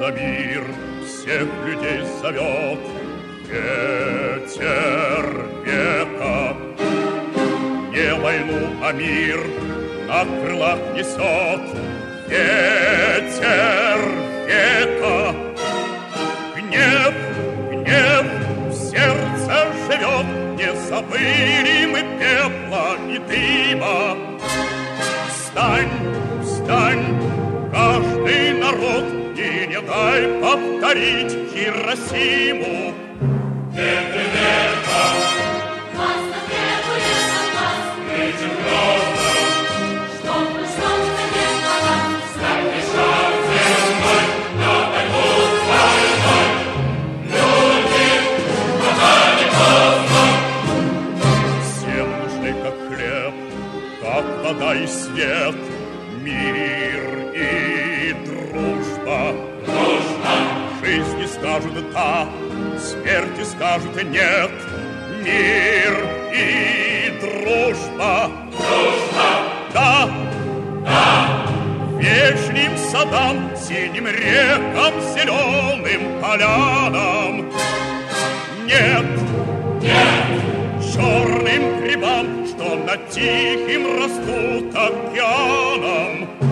за мир всех людей зовет ветер века. Не войну, а мир на крылах несет ветер века. Гнев, гнев в сердце живет, не забыли мы пепла и дыма. Встань, встань, каждый народ, и не дай повторить Хиросиму. Ветер века, Классно требует от нас, этим грозно, чтобы солнце не дало. стать мешал земной, на войну войной. Люди, пока не поздно. Всем нужны как хлеб, как вода и свет, мир и дружба. Дружба. Жизни скажут «да», смерти скажут «нет». Мир и дружба. Дружба. Да. Да. Вечным садам, синим рекам, зеленым полянам. Нет. Нет. Черным грибам, что над тихим растут океаном.